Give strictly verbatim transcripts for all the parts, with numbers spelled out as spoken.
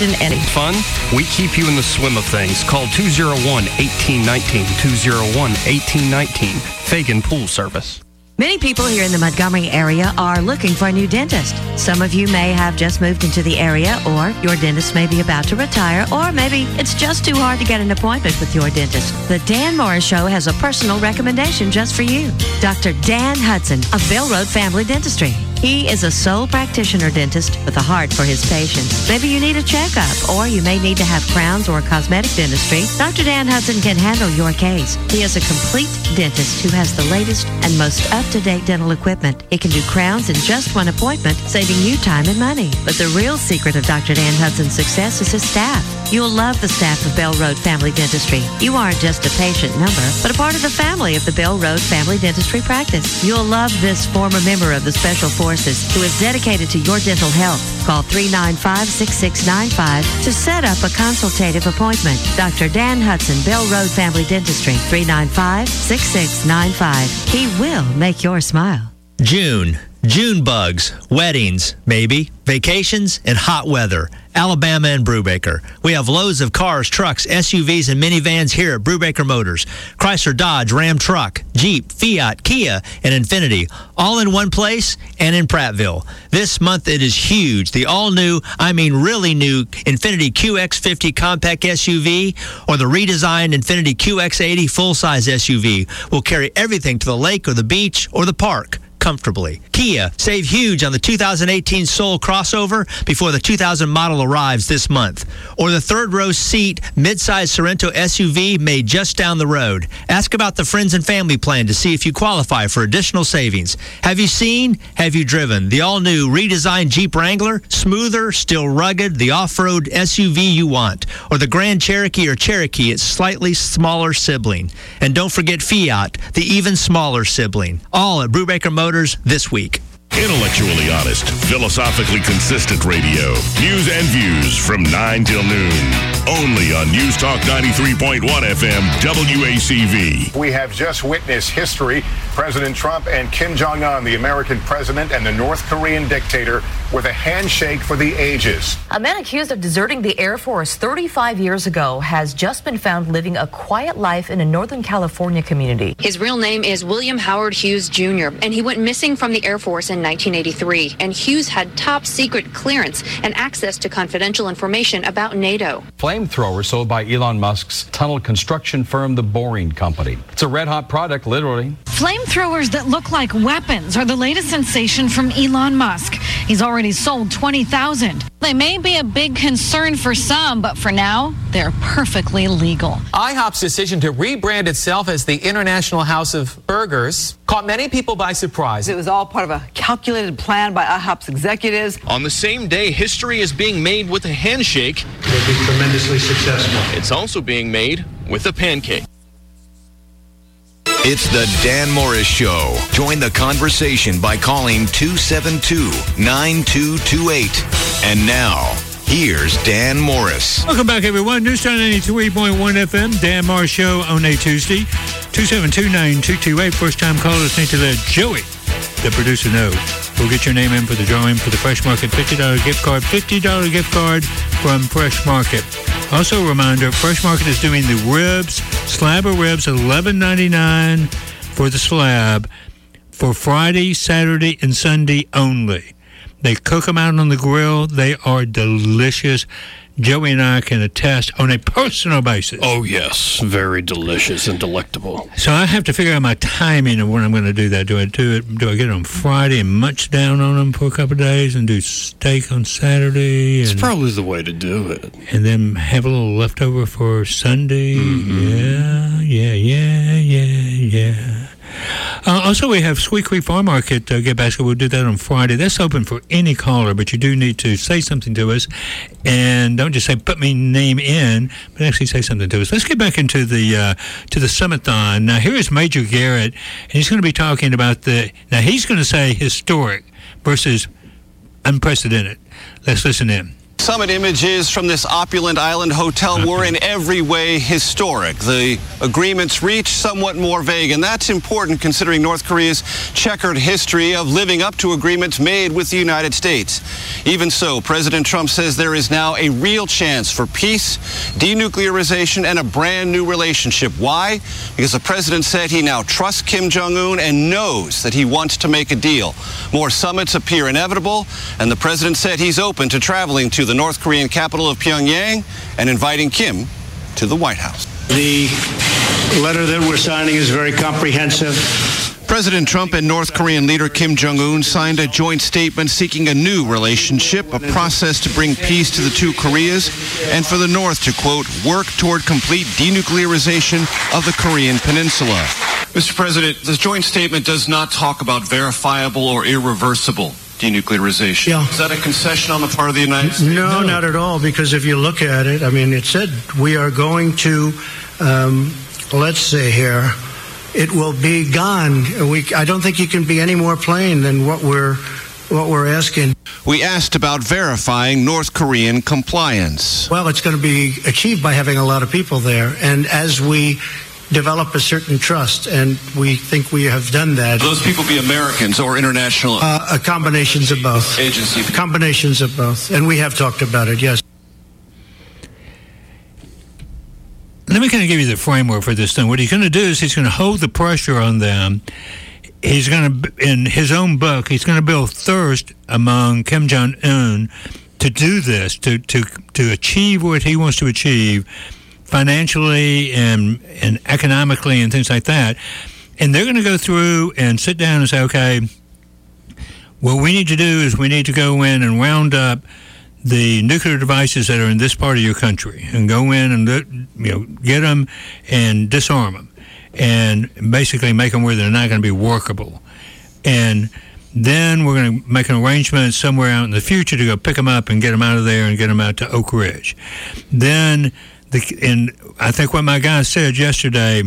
education, and fun. We keep you in the swim of things. Call two oh one, one eight one nine, two oh one, one eight one nine. Fagan Pool Service. Many people here in the Montgomery area are looking for a new dentist. Some of you may have just moved into the area, or your dentist may be about to retire, or maybe it's just too hard to get an appointment with your dentist. The Dan Morris Show has a personal recommendation just for you. Doctor Dan Hudson of Bell Road Family Dentistry. He is a sole practitioner dentist with a heart for his patients. Maybe you need a checkup, or you may need to have crowns or cosmetic dentistry. Doctor Dan Hudson can handle your case. He is a complete dentist who has the latest and most up-to-date dental equipment. He can do crowns in just one appointment, saving you time and money. But the real secret of Doctor Dan Hudson's success is his staff. You'll love the staff of Bell Road Family Dentistry. You aren't just a patient number, but a part of the family of the Bell Road Family Dentistry practice. You'll love this former member of the Special Forces who is dedicated to your dental health. Call three nine five, six six nine five to set up a consultative appointment. Doctor Dan Hudson, Bell Road Family Dentistry, three nine five, six six nine five. He will make your smile. June. June bugs, weddings, maybe, vacations, and hot weather. Alabama and Brubaker. We have loads of cars, trucks, S U Vs, and minivans here at Brubaker Motors. Chrysler, Dodge, Ram Truck, Jeep, Fiat, Kia, and Infiniti. All in one place and in Prattville. This month it is huge. The all-new, I mean really new, Infiniti Q X fifty compact S U V or the redesigned Infiniti Q X eighty full-size S U V will carry everything to the lake or the beach or the park comfortably. Kia, save huge on the two thousand eighteen Soul crossover before the two thousand model arrives this month. Or the third row seat midsize Sorento S U V made just down the road. Ask about the friends and family plan to see if you qualify for additional savings. Have you seen? Have you driven? The all-new redesigned Jeep Wrangler? Smoother, still rugged, the off-road S U V you want. Or the Grand Cherokee or Cherokee, its slightly smaller sibling. And don't forget Fiat, the even smaller sibling. All at Brubaker Motors this week. Intellectually honest, philosophically consistent radio. News and views from nine till noon. Only on News Talk ninety-three point one F M W A C V. We have just witnessed history. President Trump and Kim Jong-un, the American president and the North Korean dictator, with a handshake for the ages. A man accused of deserting the Air Force thirty-five years ago has just been found living a quiet life in a Northern California community. His real name is William Howard Hughes Junior, and he went missing from the Air Force in nineteen eighty-three. And Hughes had top secret clearance and access to confidential information about NATO. Flamethrower sold by Elon Musk's tunnel construction firm, The Boring Company. It's a red-hot product, literally. Flamethrowers that look like weapons are the latest sensation from Elon Musk. He's already sold twenty thousand. They may be a big concern for some, but for now, they're perfectly legal. IHOP's decision to rebrand itself as the International House of Burgers caught many people by surprise. It was all part of a calculated plan by IHOP's executives. On the same day, history is being made with a handshake. It'll be tremendously successful. It's also being made with a pancake. It's the Dan Morris Show. Join the conversation by calling two seven two, nine two two eight. And now, here's Dan Morris. Welcome back, everyone. Newstown ninety-three point one F M, Dan Morris Show on a Tuesday. two seven two, nine two two eight. First-time callers need to let Joey, the producer, know. We'll get your name in for the drawing for the Fresh Market fifty dollars gift card. fifty dollars gift card from Fresh Market. Also a reminder, Fresh Market is doing the ribs, slab of ribs, eleven ninety-nine for the slab for Friday, Saturday, and Sunday only. They cook them out on the grill. They are delicious. Joey and I can attest on a personal basis. Oh, yes. Very delicious and delectable. So I have to figure out my timing of when I'm going to do that. Do I do it? Do I get it on Friday and munch down on them for a couple of days and do steak on Saturday? It's and, probably the way to do it. And then have a little leftover for Sunday? Mm-hmm. Yeah, yeah, yeah, yeah, yeah. Uh, also, we have Sweet Creek Farm Market uh, Get Basket. We'll do that on Friday. That's open for any caller, but you do need to say something to us. And don't just say, put me name in, but actually say something to us. Let's get back into the uh, to the Summit-thon. Now, here is Major Garrett, and he's going to be talking about the, now he's going to say historic versus unprecedented. Let's listen in. Summit images from this opulent island hotel were in every way historic. The agreements reached somewhat more vague, and that's important considering North Korea's checkered history of living up to agreements made with the United States. Even so, President Trump says there is now a real chance for peace, denuclearization, and a brand new relationship. Why? Because the president said he now trusts Kim Jong-un and knows that he wants to make a deal. More summits appear inevitable, and the president said he's open to traveling to the North Korean capital of Pyongyang and inviting Kim to the White House. The letter that we're signing is very comprehensive. President Trump and North Korean leader Kim Jong-un signed a joint statement seeking a new relationship, a process to bring peace to the two Koreas, and for the North to, quote, work toward complete denuclearization of the Korean Peninsula. Mister President, this joint statement does not talk about verifiable or irreversible denuclearization. Yeah. Is that a concession on the part of the United States? No, no, not at all, because if you look at it, I mean, it said we are going to, um, let's say here, it will be gone. We, I don't think you can be any more plain than what we're what we're asking. We asked about verifying North Korean compliance. Well, it's going to be achieved by having a lot of people there, and as we develop a certain trust, and we think we have done that. Will those people be Americans or international? Uh, uh, combinations of both. Agency. Combinations of both, and we have talked about it, yes. Let me kind of give you the framework for this thing. What he's going to do is he's going to hold the pressure on them. He's going to, in his own book, he's going to build thirst among Kim Jong-un to do this, to, to, to achieve what he wants to achieve financially and and economically and things like that. And they're going to go through and sit down and say, okay, what we need to do is we need to go in and round up the nuclear devices that are in this part of your country and go in and, you know, get them and disarm them and basically make them where they're not going to be workable. And then we're going to make an arrangement somewhere out in the future to go pick them up and get them out of there and get them out to Oak Ridge. Then The, and I think what my guy said yesterday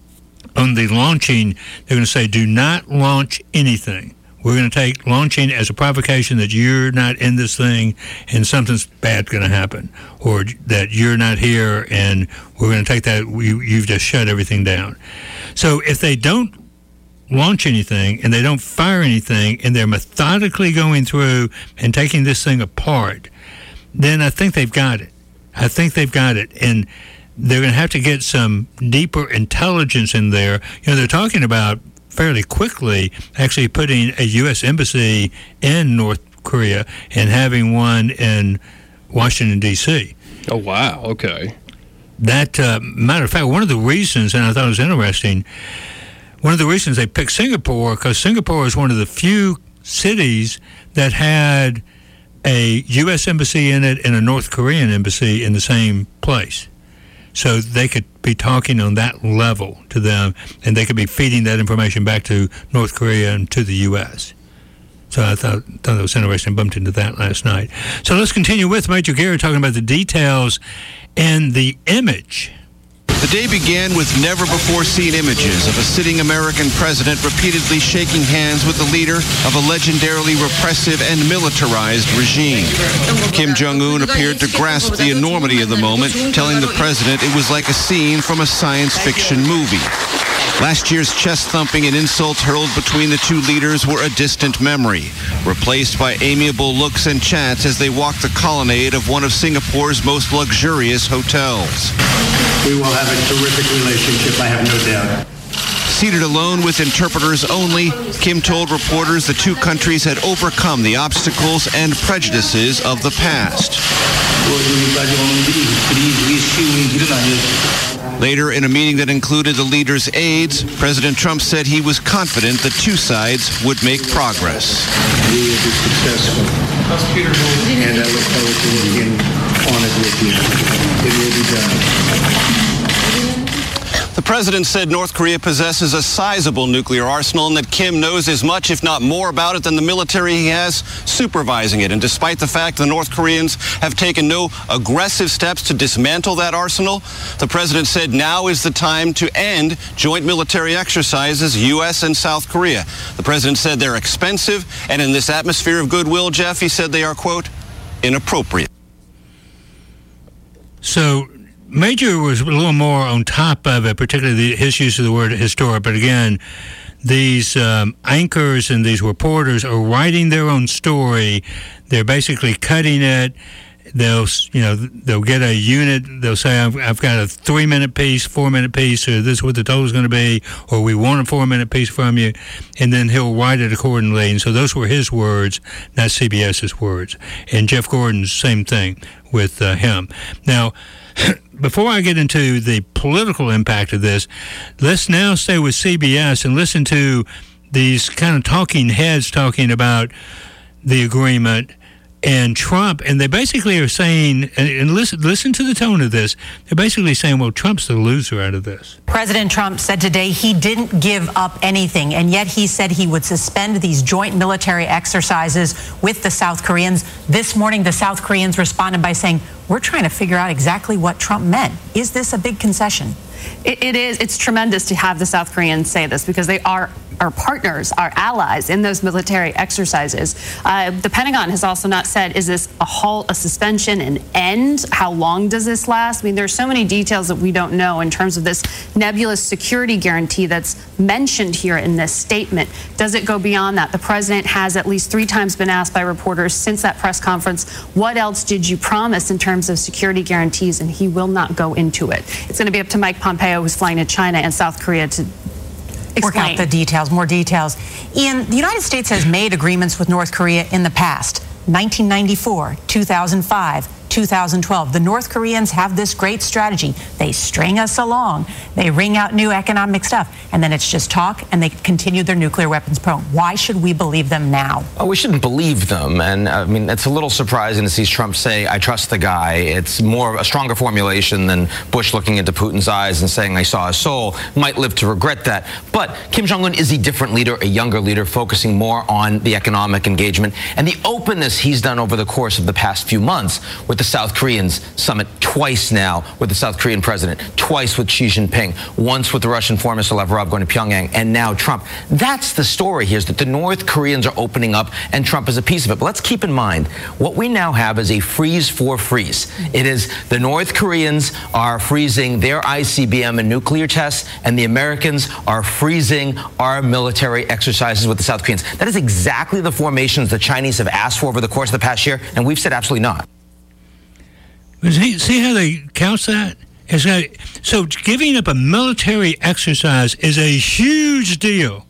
on the launching, they're going to say, do not launch anything. We're going to take launching as a provocation that you're not in this thing and something's bad going to happen, or that you're not here and we're going to take that, you, you've just shut everything down. So if they don't launch anything and they don't fire anything and they're methodically going through and taking this thing apart, then I think they've got it. I think they've got it, and they're going to have to get some deeper intelligence in there. You know, they're talking about fairly quickly actually putting a U S embassy in North Korea and having one in Washington, D C Oh, wow. Okay. That, uh, matter of fact, one of the reasons, and I thought it was interesting, one of the reasons they picked Singapore, because Singapore is one of the few cities that had a U S embassy in it and a North Korean embassy in the same place. So they could be talking on that level to them, and they could be feeding that information back to North Korea and to the U S. So I thought, thought that was interesting. Bumped into that last night. So let's continue with Major Gary talking about the details and the image. The day began with never-before-seen images of a sitting American president repeatedly shaking hands with the leader of a legendarily repressive and militarized regime. Kim Jong-un appeared to grasp the enormity of the moment, telling the president it was like a scene from a science fiction movie. Last year's chest-thumping and insults hurled between the two leaders were a distant memory, replaced by amiable looks and chats as they walked the colonnade of one of Singapore's most luxurious hotels. We will have a terrific relationship, I have no doubt. Seated alone with interpreters only, Kim told reporters the two countries had overcome the obstacles and prejudices of the past. Later, in a meeting that included the leaders' aides, President Trump said he was confident the two sides would make progress. We will be successful, and I look forward to working on it with you. It will be done. The president said North Korea possesses a sizable nuclear arsenal and that Kim knows as much, if not more, about it than the military he has supervising it. And despite the fact the North Koreans have taken no aggressive steps to dismantle that arsenal, the president said now is the time to end joint military exercises, U S and South Korea. The president said they're expensive, and in this atmosphere of goodwill, Jeff, he said they are, quote, inappropriate. So Major was a little more on top of it, particularly the, his use of the word historic. But again, these um, anchors and these reporters are writing their own story. They're basically cutting it. They'll, you know, they'll get a unit. They'll say, I've, I've got a three-minute piece, four-minute piece, or this is what the total is going to be, or we want a four-minute piece from you, and then he'll write it accordingly. And so those were his words, not CBS's words. And Jeff Gordon's same thing with uh, him. Now, before I get into the political impact of this, let's now stay with C B S and listen to these kind of talking heads talking about the agreement and Trump, and they basically are saying, and, and listen, listen to the tone of this, they're basically saying, well, Trump's the loser out of this. President Trump said today he didn't give up anything, and yet he said he would suspend these joint military exercises with the South Koreans. This morning, the South Koreans responded by saying, we're trying to figure out exactly what Trump meant. Is this a big concession? It, it is. It's tremendous to have the South Koreans say this because they are our partners, our allies in those military exercises. Uh, the Pentagon has also not said, is this a halt, a suspension, an end? How long does this last? I mean, there's so many details that we don't know in terms of this nebulous security guarantee that's mentioned here in this statement. Does it go beyond that? The president has at least three times been asked by reporters since that press conference, what else did you promise in terms of security guarantees? And he will not go into it. It's going to be up to Mike Pompeo, who's flying to China and South Korea, to work out the details, more details. Ian, the United States has made agreements with North Korea in the past. nineteen ninety-four, two thousand five, two thousand twelve. The North Koreans have this great strategy. They string us along. They ring out new economic stuff. And then it's just talk, and they continue their nuclear weapons program. Why should we believe them now? Oh, we shouldn't believe them. And I mean, it's a little surprising to see Trump say, I trust the guy. It's more a stronger formulation than Bush looking into Putin's eyes and saying, I saw his soul. Might live to regret that. But Kim Jong-un is a different leader, a younger leader, focusing more on the economic engagement and the openness he's done over the course of the past few months with the South Koreans summit twice now with the South Korean president, twice with Xi Jinping, once with the Russian foreign minister Lavrov going to Pyongyang, and now Trump. That's the story here, is that the North Koreans are opening up and Trump is a piece of it. But let's keep in mind, what we now have is a freeze for freeze. It is the North Koreans are freezing their I C B M and nuclear tests, and the Americans are freezing our military exercises with the South Koreans. That is exactly the formations the Chinese have asked for over the course of the past year, and we've said absolutely not. See, see how they couch that? It's like, so giving up a military exercise is a huge deal.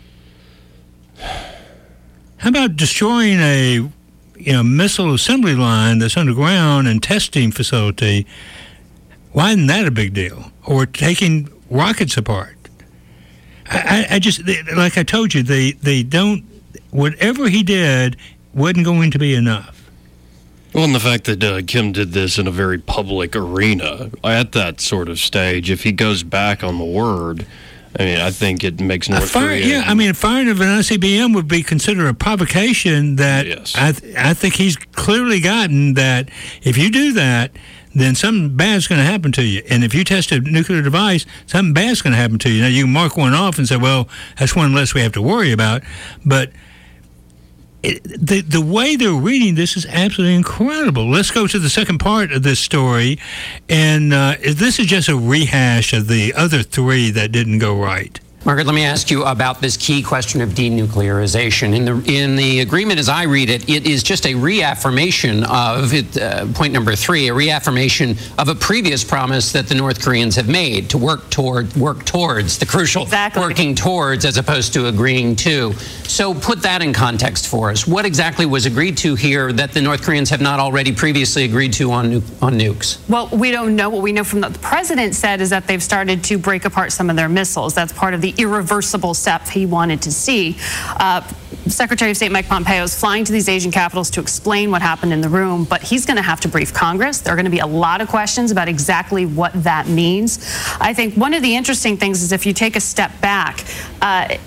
How about destroying a you know missile assembly line that's underground and testing facility? Why isn't that a big deal? Or taking rockets apart? I, I, I just, they, like I told you, they, they don't, whatever he did wasn't going to be enough. Well, and the fact that uh, Kim did this in a very public arena, at that sort of stage, if he goes back on the word, I mean, I think it makes North fire, Korea... Yeah, I mean, a firing of an I C B M would be considered a provocation that yes. I, th- I think he's clearly gotten that if you do that, then something bad's going to happen to you. And if you test a nuclear device, something bad's going to happen to you. Now, you can mark one off and say, well, that's one less we have to worry about, but... It, the the way they're reading this is absolutely incredible. Let's go to the second part of this story, and uh, this is just a rehash of the other three that didn't go right. Margaret, let me ask you about this key question of denuclearization. In the in the agreement, as I read it, it is just a reaffirmation of it, uh, point number three, a reaffirmation of a previous promise that the North Koreans have made to work toward work towards the crucial exactly. working towards as opposed to agreeing to. So put that in context for us. What exactly was agreed to here that the North Koreans have not already previously agreed to on nu- on nukes? Well, we don't know. What we know from the, the president said is that they've started to break apart some of their missiles. That's part of the irreversible step he wanted to see. Uh, Secretary of State Mike Pompeo is flying to these Asian capitals to explain what happened in the room, but he's going to have to brief Congress. There are going to be a lot of questions about exactly what that means. I think one of the interesting things is if you take a step back, uh,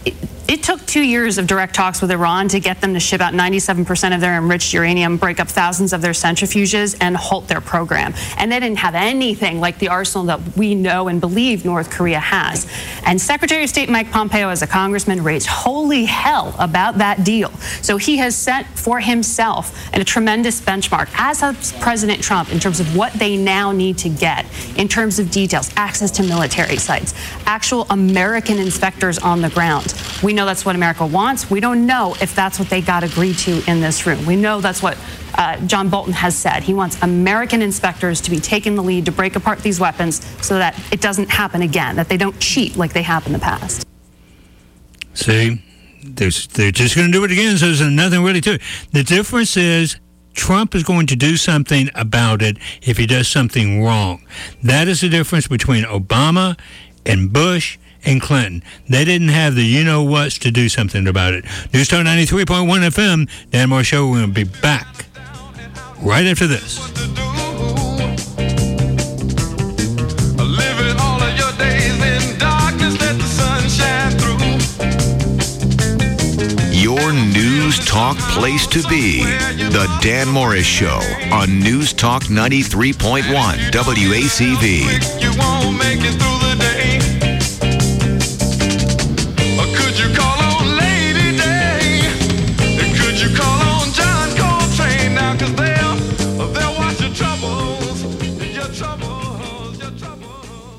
It took two years of direct talks with Iran to get them to ship out ninety-seven percent of their enriched uranium, break up thousands of their centrifuges, and halt their program. And they didn't have anything like the arsenal that we know and believe North Korea has. And Secretary of State Mike Pompeo, as a congressman, raised holy hell about that deal. So he has set for himself a tremendous benchmark, as has President Trump, in terms of what they now need to get in terms of details, access to military sites, actual American inspectors on the ground. We know that's what America wants. We don't know if that's what they got agreed to in this room. We know that's what uh, John Bolton has said. He wants American inspectors to be taking the lead to break apart these weapons so that it doesn't happen again, that they don't cheat like they have in the past. See, they're, they're just going to do it again, so there's nothing really to it. The difference is Trump is going to do something about it if he does something wrong. That is the difference between Obama and Bush and Clinton. They didn't have the you-know-whats to do something about it. News Talk ninety-three point one F M, Dan Moore Show. We're going to be back right after this. Living all of your days in darkness, let the sun shine through. Your News Talk place to be. The Dan Morris Show on News Talk ninety-three point one W A C V. You won't make it through the day. Or could you call on Lady Day? Could you call on John Coltrane now? Cause they'll, they'll watch your troubles. Your troubles, your troubles.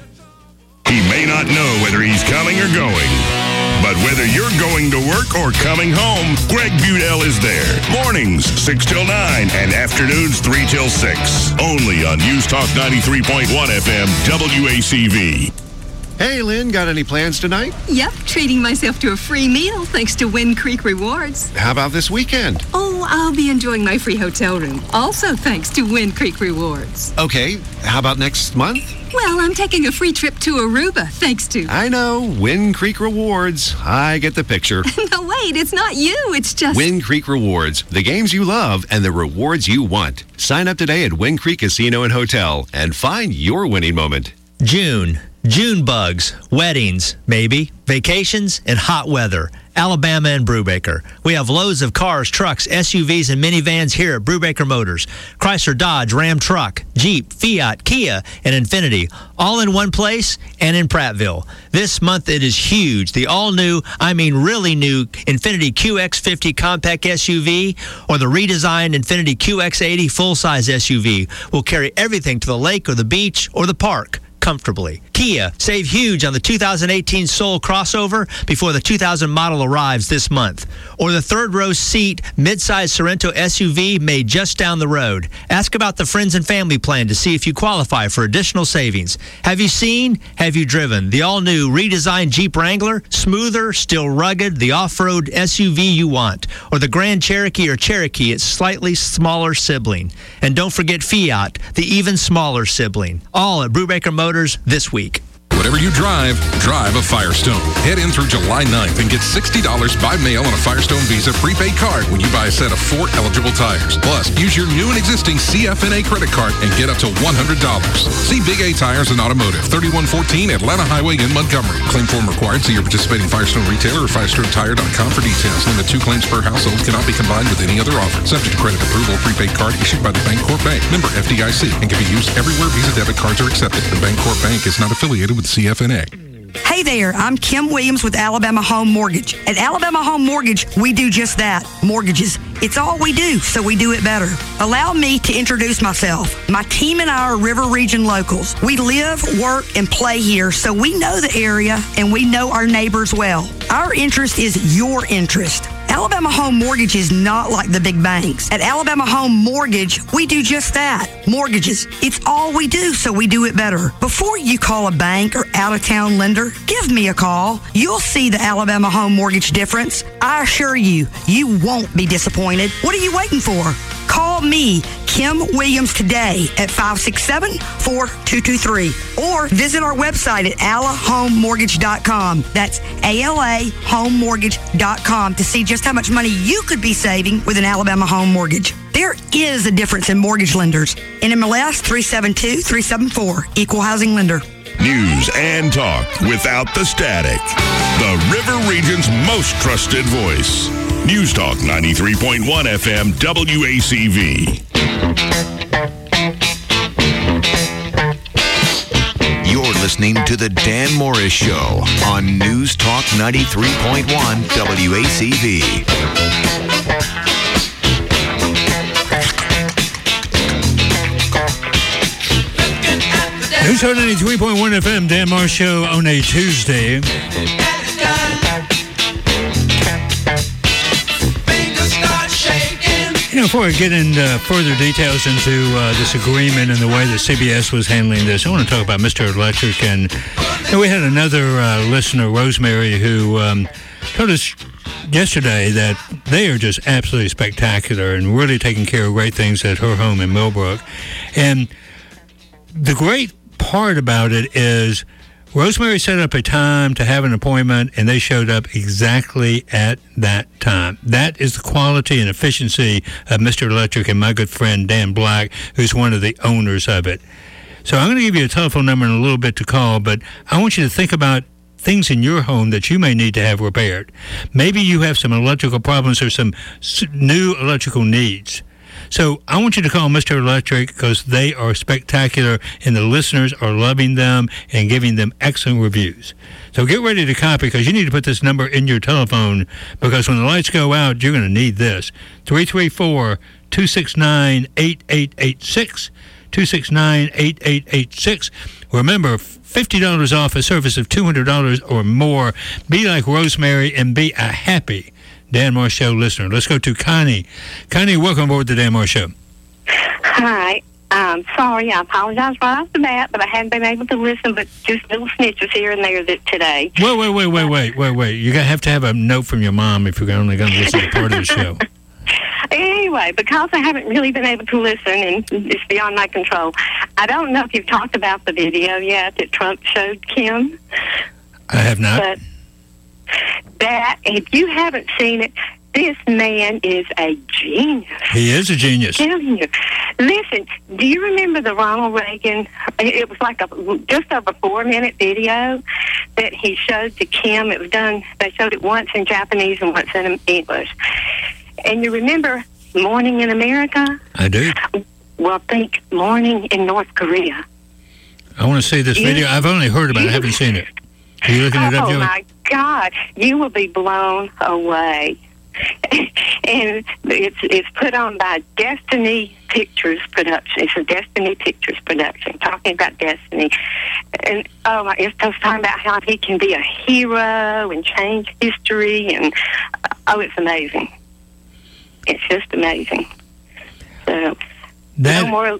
He may not know whether he's coming or going, but whether you're going to work or coming home, Greg Budell is there. Mornings, six till nine, and afternoons, three till six. Only on News Talk ninety-three point one F M, W A C V. Hey, Lynn, got any plans tonight? Yep, treating myself to a free meal thanks to Wind Creek Rewards. How about this weekend? Oh, I'll be enjoying my free hotel room, also thanks to Wind Creek Rewards. Okay, how about next month? Well, I'm taking a free trip to Aruba, thanks to... I know, Wind Creek Rewards. I get the picture. No, wait, it's not you, it's just... Wind Creek Rewards, the games you love and the rewards you want. Sign up today at Wind Creek Casino and Hotel and find your winning moment. June. June bugs, weddings, maybe, vacations, and hot weather. Alabama and Brubaker. We have loads of cars, trucks, S U Vs, and minivans here at Brubaker Motors. Chrysler, Dodge, Ram Truck, Jeep, Fiat, Kia, and Infiniti. All in one place and in Prattville. This month it is huge. The all-new, I mean really new, Infiniti Q X fifty compact S U V or the redesigned Infiniti Q X eighty full-size S U V will carry everything to the lake or the beach or the park comfortably. Kia, save huge on the two thousand eighteen Soul crossover before the two thousand model arrives this month. Or the third row seat midsize Sorento S U V made just down the road. Ask about the friends and family plan to see if you qualify for additional savings. Have you seen? Have you driven? The all-new redesigned Jeep Wrangler? Smoother, still rugged, the off-road S U V you want. Or the Grand Cherokee or Cherokee, its slightly smaller sibling. And don't forget Fiat, the even smaller sibling. All at Brubaker Motors this week. Whatever you drive, drive a Firestone. Head in through July ninth and get sixty dollars by mail on a Firestone Visa prepaid card when you buy a set of four eligible tires. Plus, use your new and existing C F N A credit card and get up to one hundred dollars. See Big A Tires and Automotive, thirty-one fourteen Atlanta Highway in Montgomery. Claim form required. See your participating Firestone retailer or firestone tire dot com for details. Limit two claims per household. Cannot be combined with any other offer. Subject to credit approval. Prepaid card issued by the Bancorp Bank. Member F D I C and can be used everywhere Visa debit cards are accepted. The Bancorp Bank is not affiliated with C F N A. Hey there, I'm Kim Williams with Alabama Home Mortgage. At Alabama Home Mortgage, we do just that, mortgages. It's all we do, so we do it better. Allow me to introduce myself. My team and I are River Region locals. We live, work, and play here, so we know the area and we know our neighbors well. Our interest is your interest. Alabama Home Mortgage is not like the big banks. At Alabama Home Mortgage, we do just that, mortgages. It's all we do, so we do it better. Before you call a bank or out-of-town lender, give me a call. You'll see the Alabama Home Mortgage difference. I assure you, you won't be disappointed. What are you waiting for? Call me, Kim Williams, today at five six seven, four two two three or visit our website at ala home mortgage dot com. That's A L A home mortgage dot com to see just how much money you could be saving with an Alabama Home Mortgage. There is a difference in mortgage lenders. N M L S three seven two three seven four, Equal Housing Lender. News and talk without the static. The River Region's most trusted voice. News Talk ninety-three point one F M W A C V. You're listening to the Dan Morris Show on News Talk ninety-three point one W A C V. News Talk ninety-three point one F M, Dan Morris Show on a Tuesday. You know, before I get into further details into uh, this agreement and the way that C B S was handling this, I want to talk about Mister Electric. And you know, we had another uh, listener, Rosemary, who um, told us yesterday that they are just absolutely spectacular and really taking care of great things at her home in Millbrook. And the great part about it is Rosemary set up a time to have an appointment, and they showed up exactly at that time. That is the quality and efficiency of Mister Electric and my good friend Dan Black, who's one of the owners of it. So I'm going to give you a telephone number in a little bit to call, but I want you to think about things in your home that you may need to have repaired. Maybe you have some electrical problems or some new electrical needs. So I want you to call Mister Electric because they are spectacular and the listeners are loving them and giving them excellent reviews. So get ready to copy because you need to put this number in your telephone because when the lights go out, you're going to need this. three three four, two six nine, eight eight eight six, two six nine, eight eight eight six. Remember, fifty dollars off a service of two hundred dollars or more. Be like Rosemary and be a happy Dan Morris Show listener. Let's go to Connie. Connie, welcome aboard the Dan Morris Show. Hi. Um, sorry, I apologize right off the bat, but I hadn't been able to listen, but just little snitches here and there that today. Wait, wait, wait, wait, wait, wait, wait. You have to have a note from your mom if you're only going to listen to part of the show. Anyway, because I haven't really been able to listen, and it's beyond my control, I don't know if you've talked about the video yet that Trump showed Kim. I have not. But that, if you haven't seen it, this man is a genius. He is a genius. I'm telling you. Listen, do you remember the Ronald Reagan? It was like a just over four-minute video that he showed to Kim. It was done. They showed it once in Japanese and once in English. And you remember Morning in America? I do. Well, think Morning in North Korea. I want to see this You- video. I've only heard about it. I haven't seen it. Are you looking it up, Oh, Joey? my God. You will be blown away. And it's it's put on by Destiny Pictures Production. It's a Destiny Pictures production, talking about Destiny. And, oh, my, it's just talking about how he can be a hero and change history. And, oh, it's amazing. It's just amazing. So, no more...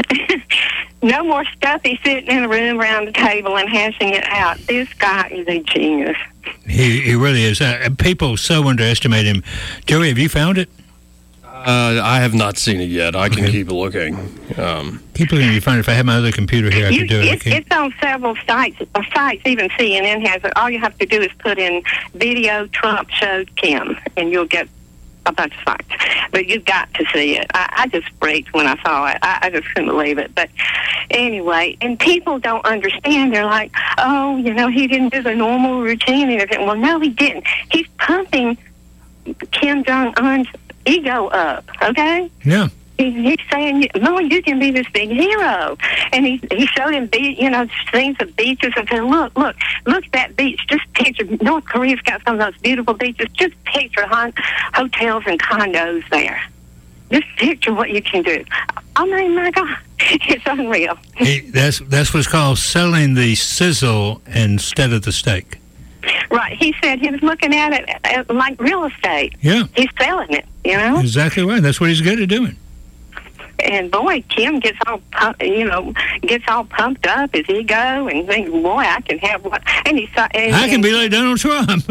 No more stuffy sitting in a room around the table and hashing it out. This guy is a genius. He he really is. Uh, people so underestimate him. Joey, have you found it? Uh, I have not seen it yet. I can keep looking. Um, keep looking. You find it. If I had my other computer here, I You, could do it. it's, Okay. it's on several sites. Uh, sites, even C N N has it. All you have to do is put in video Trump showed Kim, and you'll get a bunch of sites. But you've got to see it. I, I just freaked when I saw it. I, I just couldn't believe it. But anyway, and people don't understand. They're like, oh, you know, he didn't do the normal routine and everything. Well, no, he didn't. He's pumping Kim Jong-un's ego up, okay? Yeah. He, he's saying, no, you can be this big hero. And he he showed him, be, you know, scenes of beaches and said, look, look, look at that beach. Just picture, North Korea's got some of those beautiful beaches. Just picture hon- hotels and condos there. Just picture what you can do. I mean, my God, it's unreal. He, that's that's what's called selling the sizzle instead of the steak. Right. He said he was looking at it as like real estate. Yeah. He's selling it, you know? Exactly right. That's what he's good at doing. And boy, Kim gets all, pump, you know, gets all pumped up his ego and thinks, boy, I can have what. And he saw. And, I can be like Donald Trump.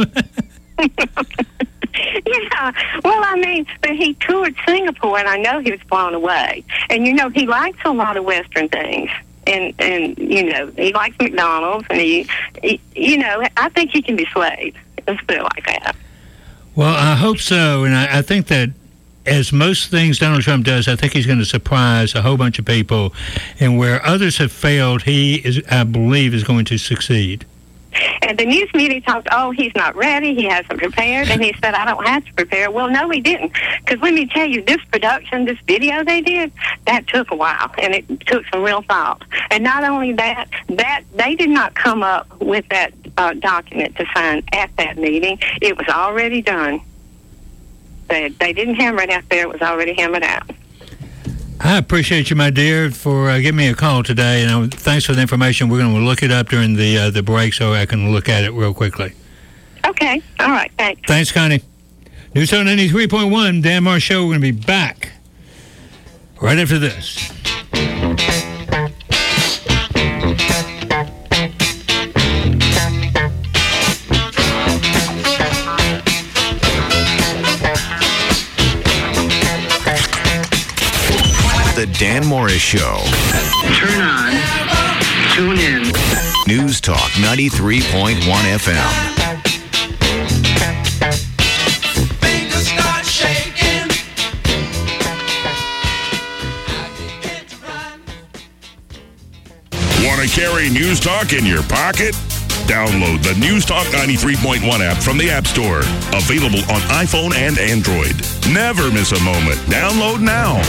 Yeah, well, I mean, but he toured Singapore, and I know he was blown away. And you know, he likes a lot of Western things, and and you know, he likes McDonald's, and he, he you know, I think he can be swayed. Let's put it like that. Well, I hope so, and I, I think that as most things Donald Trump does, I think he's going to surprise a whole bunch of people. And where others have failed, he is, I believe, is going to succeed. And the news media talked, oh, he's not ready, he hasn't prepared, and he said, I don't have to prepare. Well, no, he didn't. Because let me tell you, this production, this video they did, that took a while, and it took some real thought. And not only that, that they did not come up with that uh, document to sign at that meeting. It was already done. They, they didn't hammer it out there. It was already hammered out. I appreciate you, my dear, for uh, giving me a call today, and uh, thanks for the information. We're going to look it up during the uh, the break so I can look at it real quickly. Okay. All right. Thanks. Thanks, Connie. News Talk ninety-three point one, Dan Marsh Show. We're going to be back right after this. The Dan Morris Show. Turn on, tune in. News Talk ninety-three point one F M. Fingers start shaking. Want to carry News Talk in your pocket? Download the News Talk ninety-three point one app from the App Store. Available on iPhone and Android. Never miss a moment. Download now.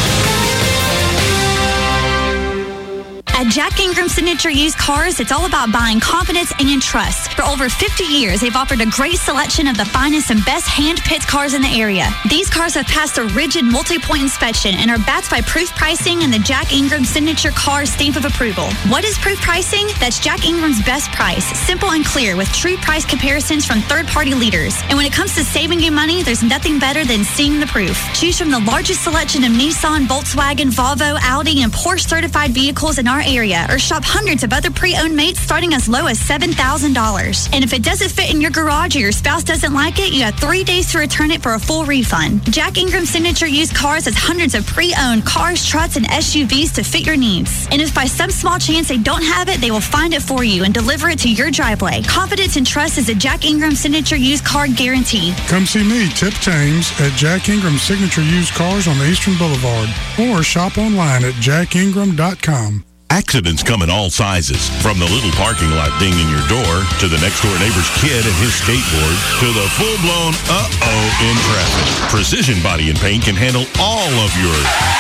At Jack Ingram Signature Used Cars, it's all about buying confidence and trust. For over fifty years, they've offered a great selection of the finest and best hand-picked cars in the area. These cars have passed a rigid multi-point inspection and are backed by proof pricing and the Jack Ingram Signature Car stamp of approval. What is proof pricing? That's Jack Ingram's best price, simple and clear with true price comparisons from third-party leaders. And when it comes to saving you money, there's nothing better than seeing the proof. Choose from the largest selection of Nissan, Volkswagen, Volvo, Audi, and Porsche certified vehicles in our area, or shop hundreds of other pre-owned mates starting as low as seven thousand dollars. And if it doesn't fit in your garage or your spouse doesn't like it, you have three days to return it for a full refund. Jack Ingram Signature Used Cars has hundreds of pre-owned cars, trucks, and S U Vs to fit your needs. And if by some small chance they don't have it, they will find it for you and deliver it to your driveway. Confidence and trust is a Jack Ingram Signature Used Car guarantee. Come see me, Tip James, at Jack Ingram Signature Used Cars on the Eastern Boulevard, or shop online at jack ingram dot com. Accidents come in all sizes, from the little parking lot dinging your door, to the next door neighbor's kid and his skateboard, to the full-blown uh-oh in traffic. Precision Body and Paint can handle all of your...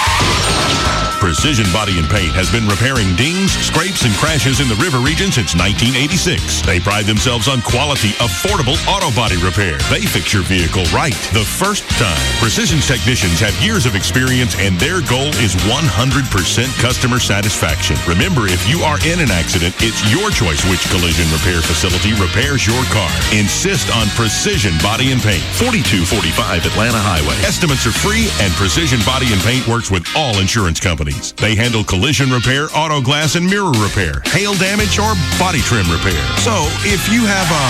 Precision Body and Paint has been repairing dings, scrapes, and crashes in the river region since nineteen eighty-six. They pride themselves on quality, affordable auto body repair. They fix your vehicle right the first time. Precision's technicians have years of experience, and their goal is one hundred percent customer satisfaction. Remember, if you are in an accident, it's your choice which collision repair facility repairs your car. Insist on Precision Body and Paint. forty-two forty-five Atlanta Highway. Estimates are free, and Precision Body and Paint works with all insurance companies. They handle collision repair, auto glass, and mirror repair, hail damage, or body trim repair. So, if you have a...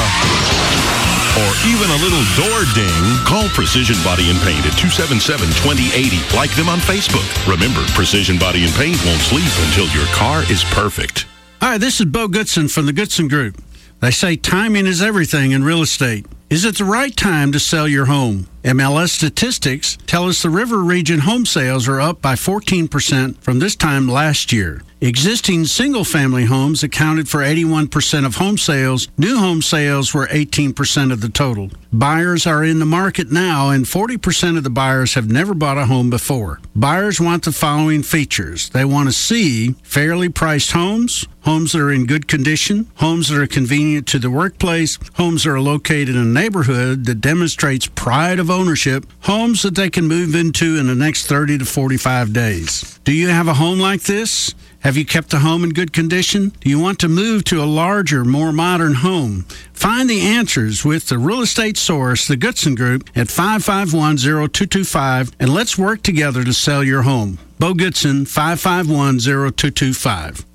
or even a little door ding, call Precision Body and Paint at two seven seven, two zero eight zero. Like them on Facebook. Remember, Precision Body and Paint won't sleep until your car is perfect. Hi, this is Bo Goodson from the Goodson Group. They say timing is everything in real estate. Is it the right time to sell your home? M L S statistics tell us the River Region home sales are up by fourteen percent from this time last year. Existing single-family homes accounted for eighty-one percent of home sales. New home sales were eighteen percent of the total. Buyers are in the market now, and forty percent of the buyers have never bought a home before. Buyers want the following features. They want to see fairly priced homes, homes that are in good condition, homes that are convenient to the workplace, homes that are located in a neighborhood that demonstrates pride of ownership, homes that they can move into in the next thirty to forty-five days. Do you have a home like this? Have you kept a home in good condition? Do you want to move to a larger, more modern home? Find the answers with the real estate source, the Goodson Group, at five five one, zero two two five, and let's work together to sell your home. Bo Goodson, five five one, zero two two five.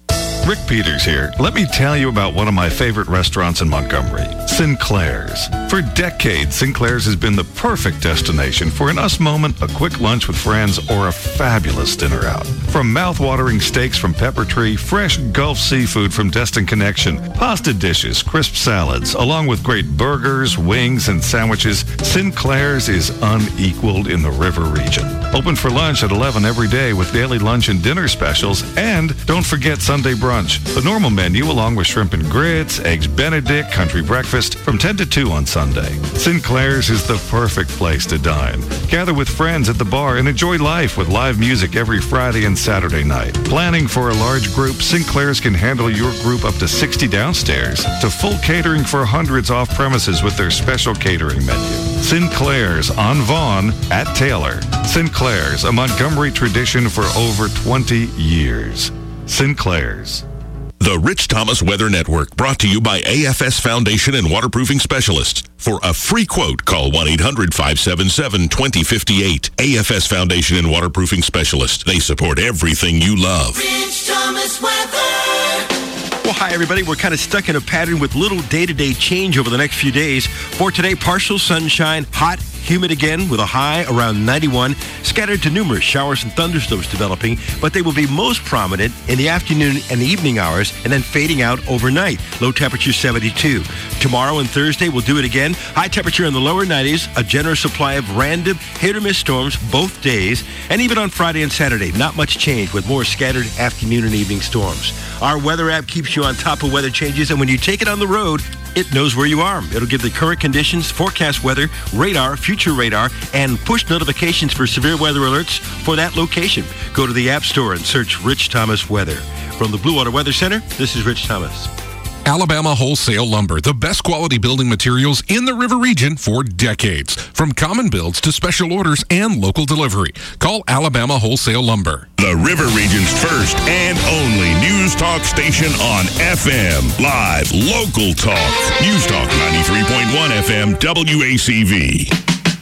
Rick Peters here. Let me tell you about one of my favorite restaurants in Montgomery, Sinclair's. For decades, Sinclair's has been the perfect destination for an us moment, a quick lunch with friends, or a fabulous dinner out. From mouth-watering steaks from Pepper Tree, fresh Gulf seafood from Destin Connection, pasta dishes, crisp salads, along with great burgers, wings, and sandwiches, Sinclair's is unequaled in the river region. Open for lunch at eleven every day with daily lunch and dinner specials, and don't forget Sunday brunch. The normal menu along with shrimp and grits, eggs Benedict, country breakfast from ten to two on Sunday. Sinclair's is the perfect place to dine. Gather with friends at the bar and enjoy life with live music every Friday and Saturday night. Planning for a large group, Sinclair's can handle your group up to sixty downstairs to full catering for hundreds off premises with their special catering menu. Sinclair's on Vaughn at Taylor. Sinclair's, a Montgomery tradition for over twenty years. Sinclair's. The Rich Thomas Weather Network, brought to you by A F S Foundation and Waterproofing Specialists. For a free quote, call one eight hundred five seven seven two zero five eight. A F S Foundation and Waterproofing Specialists. They support everything you love. Rich Thomas Weather. Well, hi, everybody. We're kind of stuck in a pattern with little day-to-day change over the next few days. For today, partial sunshine, hot, humid again with a high around ninety-one, scattered to numerous showers and thunderstorms developing, but they will be most prominent in the afternoon and the evening hours and then fading out overnight. Low temperature seventy-two. Tomorrow and Thursday, we'll do it again. High temperature in the lower nineties, a generous supply of random hit-or-miss storms both days, and even on Friday and Saturday, not much change with more scattered afternoon and evening storms. Our weather app keeps you on top of weather changes, and when you take it on the road, it knows where you are. It'll give the current conditions, forecast weather, radar, future radar, and push notifications for severe weather alerts for that location. Go to the App Store and search Rich Thomas Weather. From the Blue Water Weather Center, this is Rich Thomas. Alabama Wholesale Lumber, the best quality building materials in the River Region for decades. From common builds to special orders and local delivery. Call Alabama Wholesale Lumber. The River Region's first and only news talk station on F M. Live, local talk. News Talk ninety-three point one F M W A C V.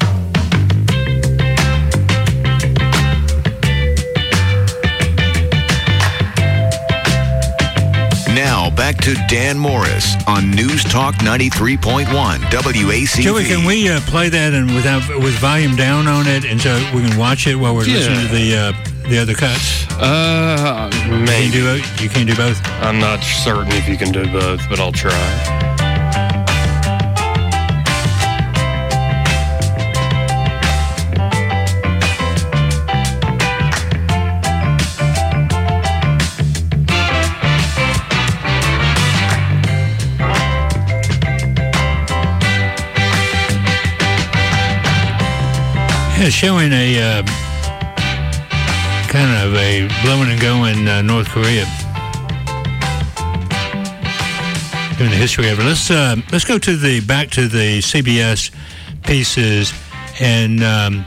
Now, back to Dan Morris on News Talk ninety-three point one W A C V. Joey, can we uh, play that and without with volume down on it, and so we can watch it while we're Yeah. listening to the uh, the other cuts? Uh, maybe. You can do both? You can't do both? I'm not certain if you can do both, but I'll try. Yeah, showing a uh, kind of a blowing and going uh, North Korea. Doing the history of it. Let's uh, let's go to the back to the C B S pieces, and um,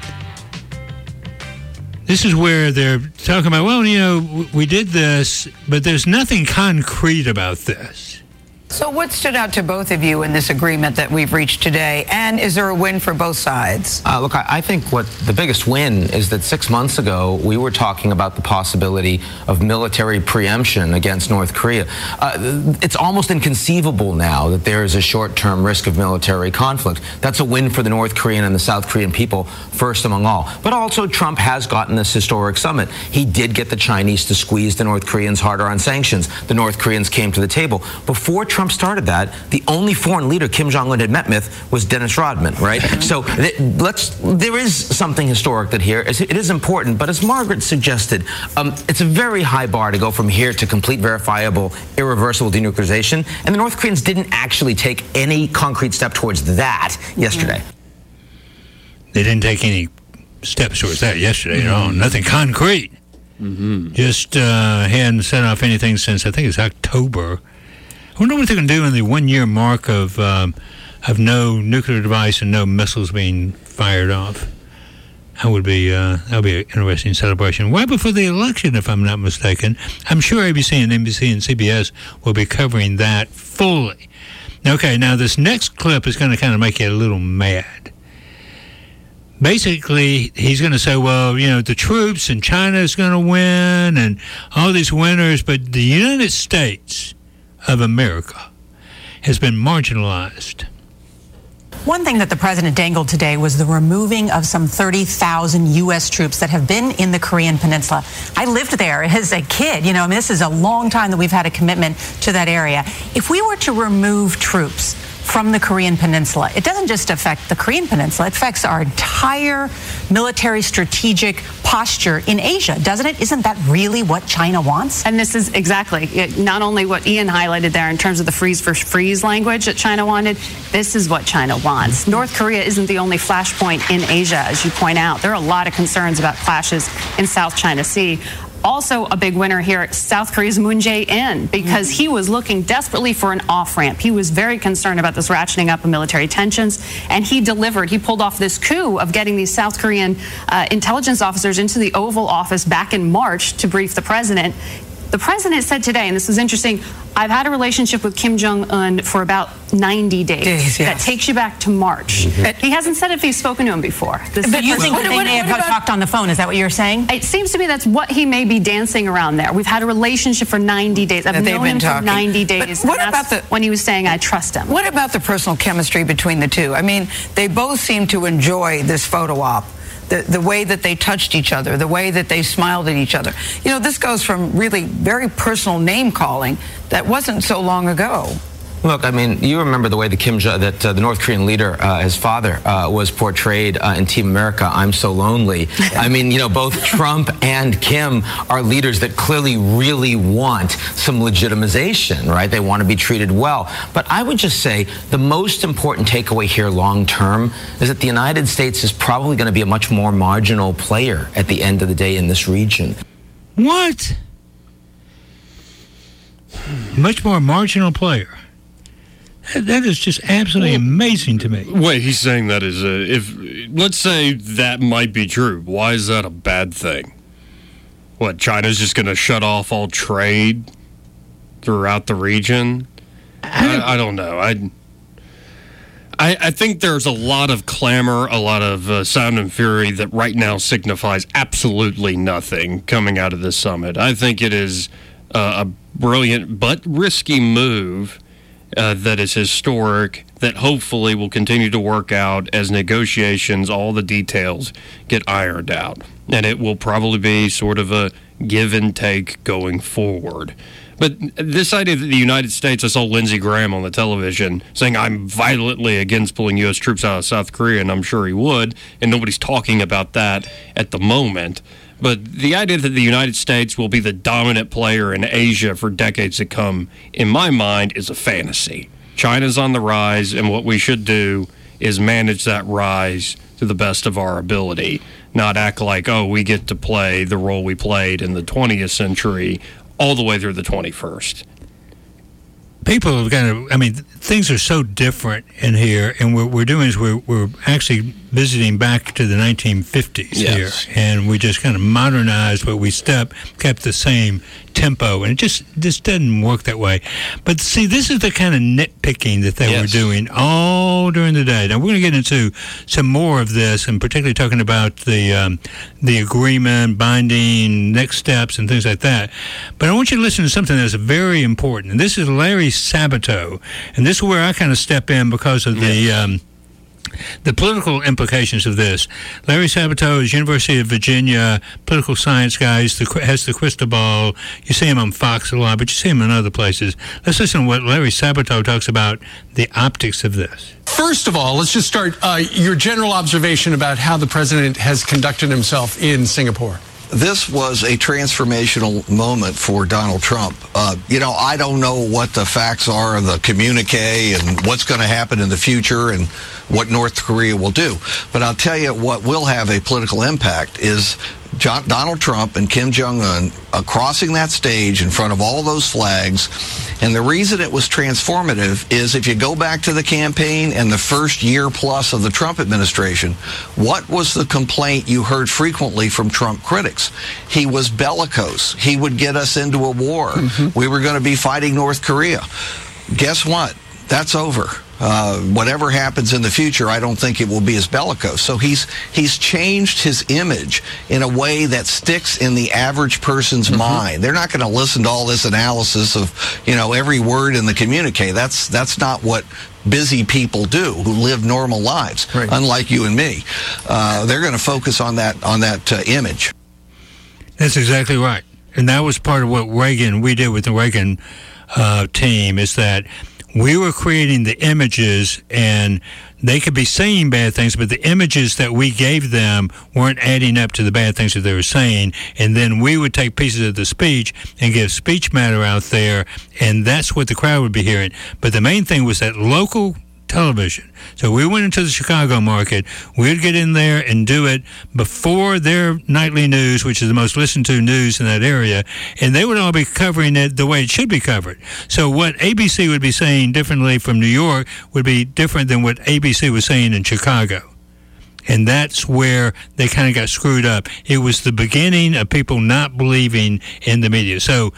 this is where they're talking about. Well, you know, we did this, but there's nothing concrete about this. So what stood out to both of you in this agreement that we've reached today? And is there a win for both sides? Uh, look, I, I think what the biggest win is that six months ago, we were talking about the possibility of military preemption against North Korea. Uh, it's almost inconceivable now that there is a short-term risk of military conflict. That's a win for the North Korean and the South Korean people, first among all. But also, Trump has gotten this historic summit. He did get the Chinese to squeeze the North Koreans harder on sanctions. The North Koreans came to the table. Before Trump Trump started that, the only foreign leader Kim Jong-un had met with was Dennis Rodman, right? So th- let's, there is something historic that here. It is important, but as Margaret suggested, um, it's a very high bar to go from here to complete, verifiable, irreversible denuclearization, and the North Koreans didn't actually take any concrete step towards that yesterday. They didn't take any steps towards that yesterday at all. Nothing concrete. Mm-hmm. Just uh, hadn't set off anything since, I think it's October. I wonder what they're going to do in the one-year mark of um, of no nuclear device and no missiles being fired off. That would be uh, that would be an interesting celebration. Right before the election, if I'm not mistaken. I'm sure A B C and N B C and C B S will be covering that fully. Okay, now this next clip is going to kind of make you a little mad. basically, he's going to say, well, you know, the troops and China is going to win and all these winners, but the United States of America has been marginalized. One thing that the president dangled today was the removing of some thirty thousand U S troops that have been in the Korean Peninsula. I lived there as a kid. You know, I mean, this is a long time that we've had a commitment to that area. If we were to remove troops from the Korean Peninsula, it doesn't just affect the Korean Peninsula, it affects our entire military strategic posture in Asia, doesn't it? Isn't that really what China wants? And this is exactly it, not only what Ian highlighted there in terms of the freeze for freeze language that China wanted, this is what China wants. North Korea isn't the only flashpoint in Asia, as you point out. There are a lot of concerns about clashes in South China Sea. Also a big winner here, South Korea's Moon Jae-in, because he was looking desperately for an off-ramp. He was very concerned about this ratcheting up of military tensions, and he delivered. He pulled off this coup of getting these South Korean uh, intelligence officers into the Oval Office back in March to brief the president. The president said today, and this is interesting, I've had a relationship with Kim Jong-un for about ninety days. days yes. That takes you back to March. Mm-hmm. He hasn't said if he's spoken to him before. This but you think that they may have talked on the phone, is that what you're saying? It seems to me that's what he may be dancing around there. We've had a relationship for ninety days. I've that known him talking. for ninety days. But what about the, when he was saying, I trust him? What about the personal chemistry between the two? I mean, they both seem to enjoy this photo op. The, the way that they touched each other, the way that they smiled at each other. You know, this goes from really very personal name calling that wasn't so long ago. Look, I mean, you remember the way the Kim Jo- that uh, the North Korean leader, uh, his father, uh, was portrayed uh, in Team America, I'm So Lonely. I mean, you know, both Trump and Kim are leaders that clearly really want some legitimization, right? They want to be treated well. But I would just say the most important takeaway here long term is that the United States is probably going to be a much more marginal player at the end of the day in this region. What? Much more marginal player. That is just absolutely amazing to me. Wait, he's saying that is a, if let's say that might be true. Why is that a bad thing? What, China's just going to shut off all trade throughout the region? I, I don't know. I, I I think there's a lot of clamor, a lot of uh, sound and fury that right now signifies absolutely nothing coming out of this summit. I think it is uh, a brilliant but risky move. Uh, that is historic, that hopefully will continue to work out as negotiations, all the details get ironed out. And it will probably be sort of a give and take going forward. But this idea that the United States, I saw Lindsey Graham on the television saying, I'm violently against pulling U S troops out of South Korea, and I'm sure he would, and nobody's talking about that at the moment. But the idea that the United States will be the dominant player in Asia for decades to come, in my mind, is a fantasy. China's on the rise, and what we should do is manage that rise to the best of our ability, not act like, oh, we get to play the role we played in the twentieth century all the way through the twenty-first. People have kind of, I mean, things are so different in here, and what we're doing is we're, we're actually visiting back to the nineteen fifties yes. here, and we just kind of modernized, but we step, kept the same tempo, and it just, just doesn't work that way. But see, this is the kind of nitpicking that they yes. were doing all during the day. Now, we're going to get into some more of this, and particularly talking about the um, the agreement, binding, next steps, and things like that. But I want you to listen to something that's very important, and this is Larry Sabato, and this is where I kind of step in because of the... Yes. Um, the political implications of this. Larry Sabato is University of Virginia political science guy. He has the crystal ball. You see him on Fox a lot, but you see him in other places. Let's listen to what Larry Sabato talks about the optics of this. First of all, let's just start uh, your general observation about how the president has conducted himself in Singapore. This was a transformational moment for Donald Trump. Uh, you know, I don't know what the facts are of the communique and what's going to happen in the future and what North Korea will do. But I'll tell you what will have a political impact is John, Donald Trump and Kim Jong-un uh, crossing that stage in front of all those flags. And the reason it was transformative is if you go back to the campaign and the first year plus of the Trump administration, what was the complaint you heard frequently from Trump critics? He was bellicose. He would get us into a war. Mm-hmm. We were going to be fighting North Korea. Guess what? That's over. Uh, whatever happens in the future, I don't think it will be as bellicose. So he's he's changed his image in a way that sticks in the average person's mm-hmm. mind. They're not going to listen to all this analysis of, you know, every word in the communique. That's that's not what busy people do who live normal lives, right. unlike you and me. Uh, they're going to focus on that on that uh, image. That's exactly right. And that was part of what Reagan, we did with the Reagan uh, team, is that we were creating the images, and they could be saying bad things, but the images that we gave them weren't adding up to the bad things that they were saying. And then we would take pieces of the speech and give speech matter out there, and that's what the crowd would be hearing. But the main thing was that local television. So we went into the Chicago market. We'd get in there and do it before their nightly news, which is the most listened to news in that area, and they would all be covering it the way it should be covered. So what A B C would be saying differently from New York would be different than what A B C was saying in Chicago. And that's where they kind of got screwed up. It was the beginning of people not believing in the media. So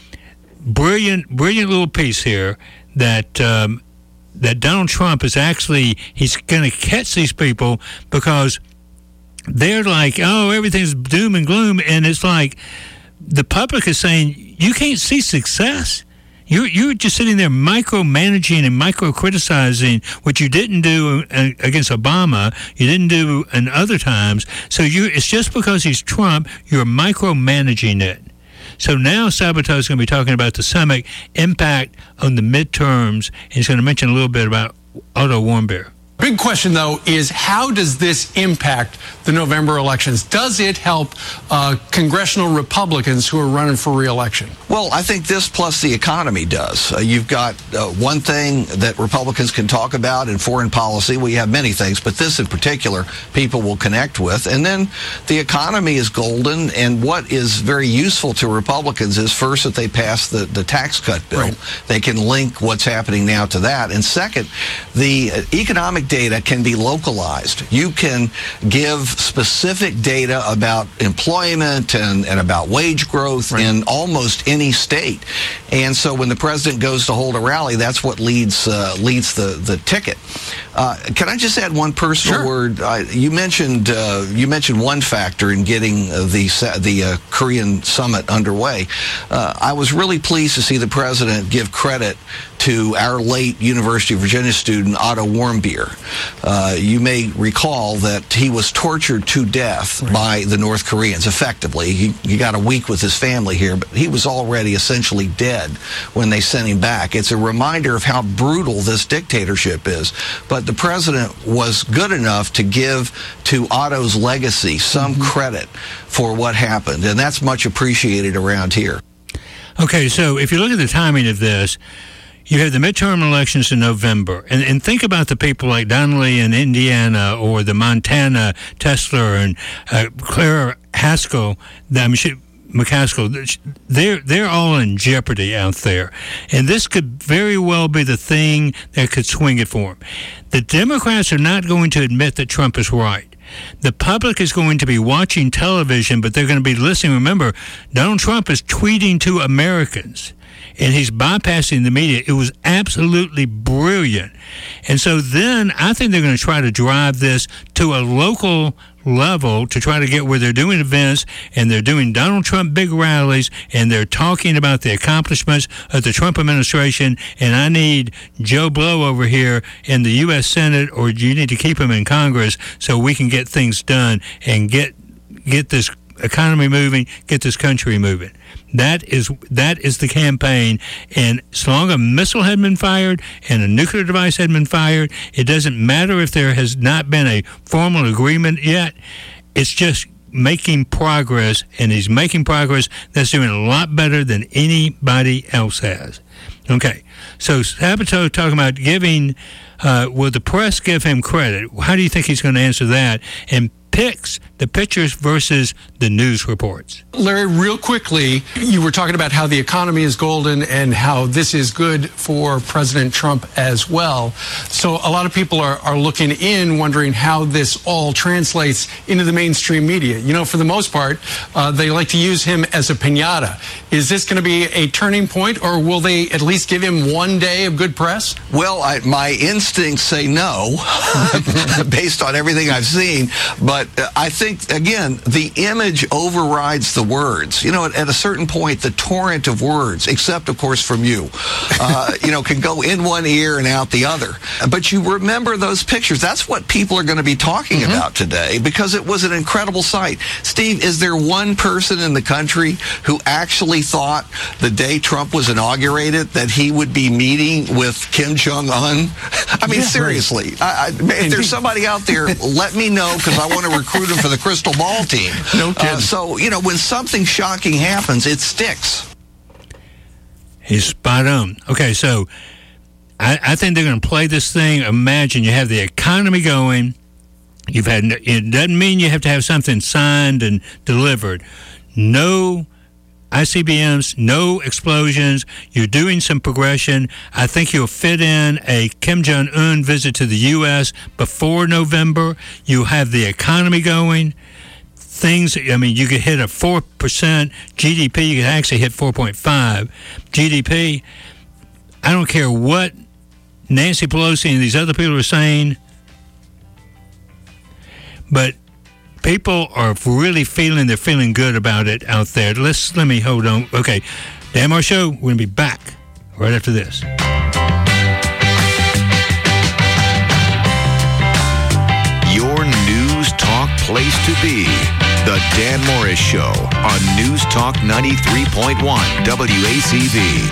brilliant, brilliant little piece here that um, that Donald Trump is actually, he's going to catch these people because they're like, oh, everything's doom and gloom. And it's like the public is saying, you can't see success. You're, you're just sitting there micromanaging and micro-criticizing what you didn't do against Obama, you didn't do in other times. So you, it's just because he's Trump, you're micromanaging it. So now Sabato is going to be talking about the summit impact on the midterms, and he's going to mention a little bit about Otto Warmbier. Big question, though, is how does this impact the November elections? Does it help uh, congressional Republicans who are running for re-election? Well, I think this plus the economy does. Uh, you've got uh, one thing that Republicans can talk about in foreign policy. We have many things, but this in particular, people will connect with. And then the economy is golden, and what is very useful to Republicans is first that they pass the, the tax cut bill. Right. They can link what's happening now to that. And second, the uh, economic data can be localized. You can give specific data about employment and, and about wage growth right. in almost any state. And so when the president goes to hold a rally, that's what leads uh, leads the, the ticket. Uh, can I just add one personal sure. word? Uh, you mentioned uh, you mentioned one factor in getting uh, the the uh, Korean summit underway. Uh, I was really pleased to see the president give credit to our late University of Virginia student Otto Warmbier. Uh, you may recall that he was tortured to death right. by the North Koreans. Effectively, he, he got a week with his family here, but he was already essentially dead when they sent him back. It's a reminder of how brutal this dictatorship is. But the president was good enough to give to Otto's legacy some mm-hmm. credit for what happened, and that's much appreciated around here. Okay, so if you look at the timing of this, you have the midterm elections in November, and, and think about the people like Donnelly in Indiana or the Montana Tesler and uh, Clara Haskell, I mean, she, McCaskill, they're, they're all in jeopardy out there. And this could very well be the thing that could swing it for them. The Democrats are not going to admit that Trump is right. The public is going to be watching television, but they're going to be listening. Remember, Donald Trump is tweeting to Americans, and he's bypassing the media. It was absolutely brilliant. And so then I think they're going to try to drive this to a local level to try to get where they're doing events and they're doing Donald Trump big rallies and they're talking about the accomplishments of the Trump administration, and I need Joe Blow over here in the U S Senate, or you need to keep him in Congress so we can get things done and get get this economy moving, get this country moving. That is that is the campaign, and as long as a missile had been fired and a nuclear device had been fired, it doesn't matter if there has not been a formal agreement yet. It's just making progress, and he's making progress that's doing a lot better than anybody else has. Okay, so Sabato talking about giving, uh, will the press give him credit? How do you think he's going to answer that? And pics, the pictures versus the news reports. Larry, real quickly, you were talking about how the economy is golden and how this is good for President Trump as well. So a lot of people are, are looking in, wondering how this all translates into the mainstream media. You know, for the most part, uh, they like to use him as a piñata. Is this going to be a turning point, or will they at least give him one day of good press? Well, I, my instincts say no, based on everything I've seen. But uh, I think, again, the image overrides the words. You know, at, at a certain point, the torrent of words, except, of course, from you, uh, you know, can go in one ear and out the other. But you remember those pictures. That's what people are going to be talking mm-hmm. about today, because it was an incredible sight. Steve, is there one person in the country who actually thought the day Trump was inaugurated that he would be meeting with Kim Jong-un? I mean, yeah, seriously. Right. I, I, if there's somebody out there, let me know, because I want to recruit him for the crystal ball team. No kidding. Uh, so, you know, when something shocking happens, it sticks. He's spot on. Okay, so I, I think they're going to play this thing. Imagine you have the economy going. You've had, it doesn't mean you have to have something signed and delivered. No I C B Ms, no explosions. You're doing some progression. I think you'll fit in a Kim Jong-un visit to the U S before November. You have the economy going. Things, I mean, you could hit a four percent G D P. You could actually hit four point five G D P. I don't care what Nancy Pelosi and these other people are saying, but people are really feeling, they're feeling good about it out there. Let's, let me hold on. Okay, Dan Moore Show, we're going to be back right after this. Your news talk place to be. The Dan Morris Show on News Talk ninety-three point one W A C V.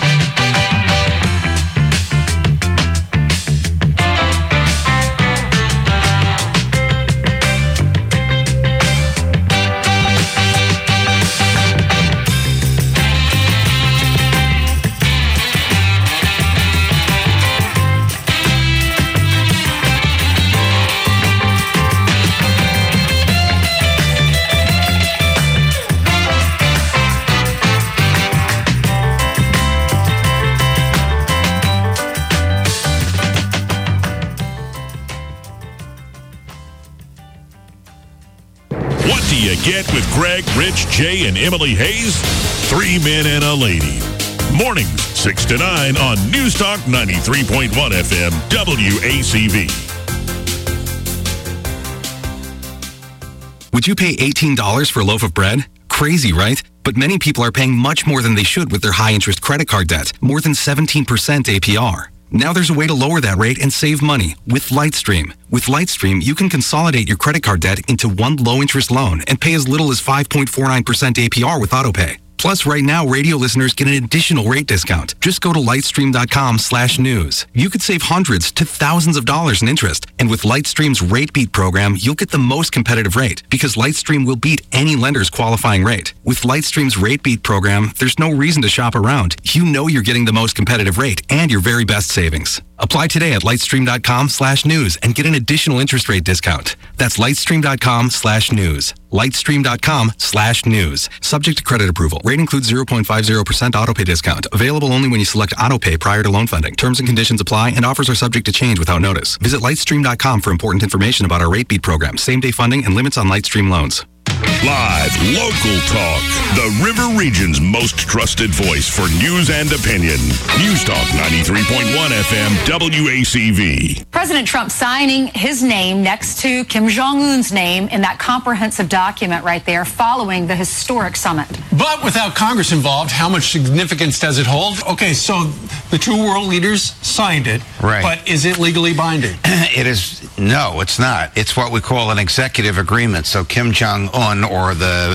Get with Greg, Rich, Jay, and Emily Hayes. Three men and a lady. Mornings, six to nine on News Talk ninety-three point one F M, W A C V. Would you pay eighteen dollars for a loaf of bread? Crazy, right? But many people are paying much more than they should with their high-interest credit card debt, more than seventeen percent A P R. Now there's a way to lower that rate and save money with Lightstream. With Lightstream, you can consolidate your credit card debt into one low-interest loan and pay as little as five point four nine percent A P R with AutoPay. Plus, right now, radio listeners get an additional rate discount. Just go to lightstream.com slash news. You could save hundreds to thousands of dollars in interest. And with Lightstream's Rate Beat program, you'll get the most competitive rate because Lightstream will beat any lender's qualifying rate. With Lightstream's Rate Beat program, there's no reason to shop around. You know you're getting the most competitive rate and your very best savings. Apply today at lightstream.com slash news and get an additional interest rate discount. That's lightstream.com slash news. lightstream.com slash news. Subject to credit approval. Rate includes zero point five zero percent autopay discount. Available only when you select autopay prior to loan funding. Terms and conditions apply and offers are subject to change without notice. Visit lightstream dot com for important information about our Rate Beat program, same-day funding, and limits on Lightstream loans. Live, local talk. The River Region's most trusted voice for news and opinion. News Talk ninety-three point one F M, W A C V. President Trump signing his name next to Kim Jong-un's name in that comprehensive document right there following the historic summit. But without Congress involved, how much significance does it hold? Okay, so the two world leaders signed it, right? But is it legally binding? It is, no, it's not. It's what we call an executive agreement. So Kim Jong-un or the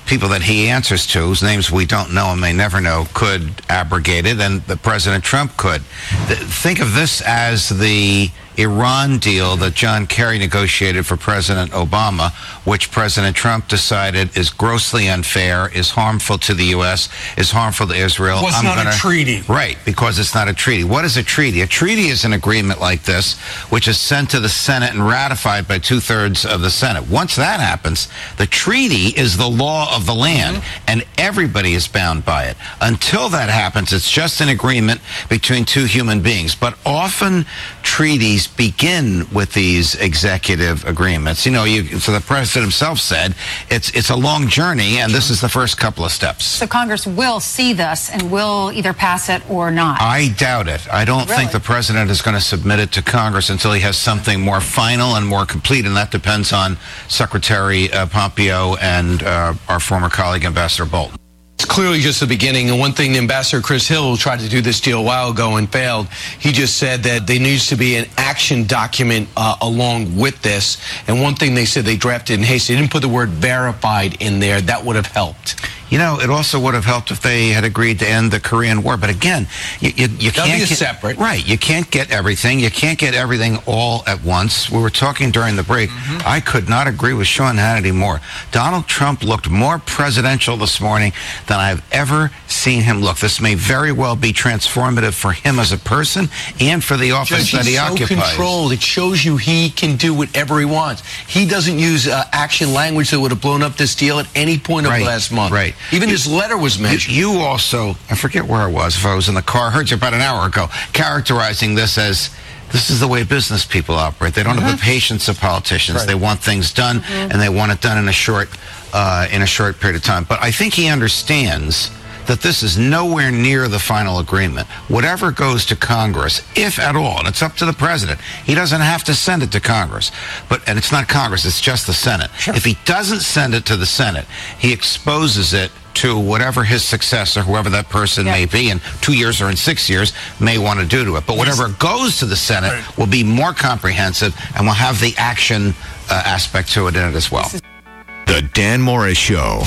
people that he answers to, whose names we don't know and may never know, could abrogate it, and the President Trump could. Th- think of this as the Iran deal that John Kerry negotiated for President Obama, which President Trump decided is grossly unfair, is harmful to the U S, is harmful to Israel. Well, it's I'm not gonna, a treaty. Right, because it's not a treaty. What is a treaty? A treaty is an agreement like this, which is sent to the Senate and ratified by two-thirds of the Senate. Once that happens, the treaty is the law of the land, mm-hmm. and everybody is bound by it. Until that happens, it's just an agreement between two human beings. But often, treaties begin with these executive agreements. You know, you, so the president himself said it's it's a long journey, and this is the first couple of steps. So Congress will see this and will either pass it or not. I doubt it. I don't Really? think the president is going to submit it to Congress until he has something more final and more complete, and that depends on Secretary uh, Pompeo and uh, our former colleague, Ambassador Bolton. It's clearly just the beginning. And one thing Ambassador Chris Hill tried to do this deal a while ago and failed. He just said that there needs to be an action document uh, along with this. And one thing they said they drafted in haste, they didn't put the word verified in there. That would have helped. You know, it also would have helped if they had agreed to end the Korean War. But again, you, you, you That'll can't be get separate. Right. You can't get everything. You can't get everything all at once. We were talking during the break. Mm-hmm. I could not agree with Sean Hannity more. Donald Trump looked more presidential this morning than I've ever seen him look. This may very well be transformative for him as a person and for the office Judge, that he he's so occupies. controlled. It shows you he can do whatever he wants. He doesn't use uh, action language that would have blown up this deal at any point Right, over last month. right. Even his letter was mentioned. You, you also, I forget where I was, if I was in the car, I heard you about an hour ago, characterizing this as, this is the way business people operate. They don't Mm-hmm. have the patience of politicians. Right. They want things done, Mhm. and they want it done in a short, uh, in a short period of time. But I think he understands that this is nowhere near the final agreement. Whatever goes to Congress, if at all, and it's up to the president, he doesn't have to send it to Congress. But and it's not Congress, it's just the Senate. If he doesn't send it to the Senate, he exposes it to whatever his successor, whoever that person may be, in two years or in six years, may want to do to it. But whatever goes to the Senate will be more comprehensive and will have the action uh, aspect to it in it as well. The Dan Morris Show.